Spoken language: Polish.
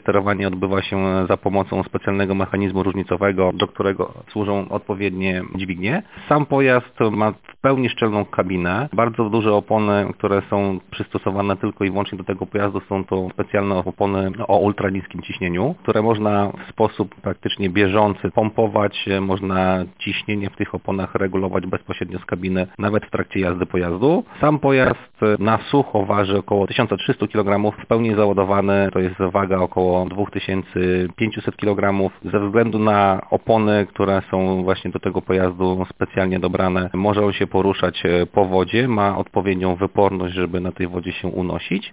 sterowanie odbywa się za pomocą specjalnego mechanizmu różnicowego, do którego służą odpowiednie dźwignie. Sam pojazd ma w pełni szczelną kabinę, bardzo duże opony, które są przystosowane tylko i wyłącznie do tego pojazdu. Są to specjalne opony o ultraniskim ciśnieniu, które można w sposób praktycznie bieżący pompować, można ciśnienie w tych oponach regulować bezpośrednio z kabiny, nawet w trakcie jazdy pojazdu. Sam pojazd na sucho waży około 1300 kg, w pełni załadowany to jest waga około 2500 kg. Ze względu na opony, które są właśnie do tego pojazdu specjalnie dobrane, może on się poruszać po wodzie, ma odpowiednią wyporność, żeby na tej wodzie się unosić.